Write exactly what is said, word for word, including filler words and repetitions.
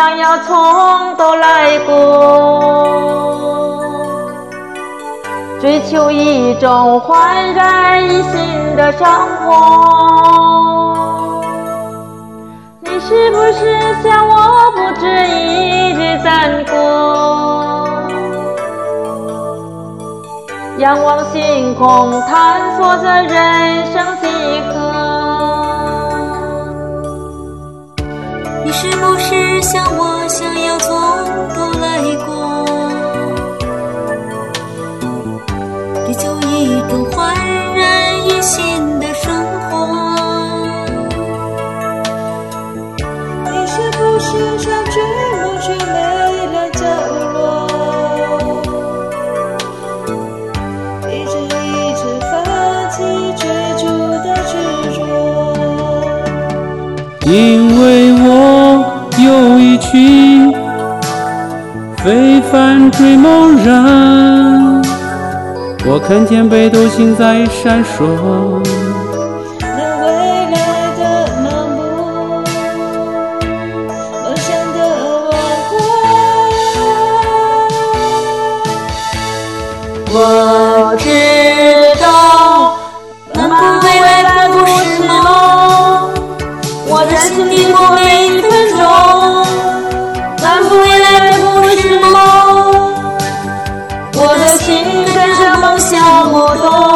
想要从头来过，追求一种焕然一新的生活。你是不是想我不止一日暂过？仰望星空，探索着人生几何。 你是不是像我想要从头来过，追求一种焕然一新的生活？ 你是不是想去我却没人角落，一直一直放弃追逐的执着？ 因为我有一群非凡追梦人，我看见北斗星在闪烁， 那未来的盲目，梦想的王国。 我知道漫步未来不是梦， 我在经历过每一分钟， 漫步未来不是梦， 我的心跟着梦想活动。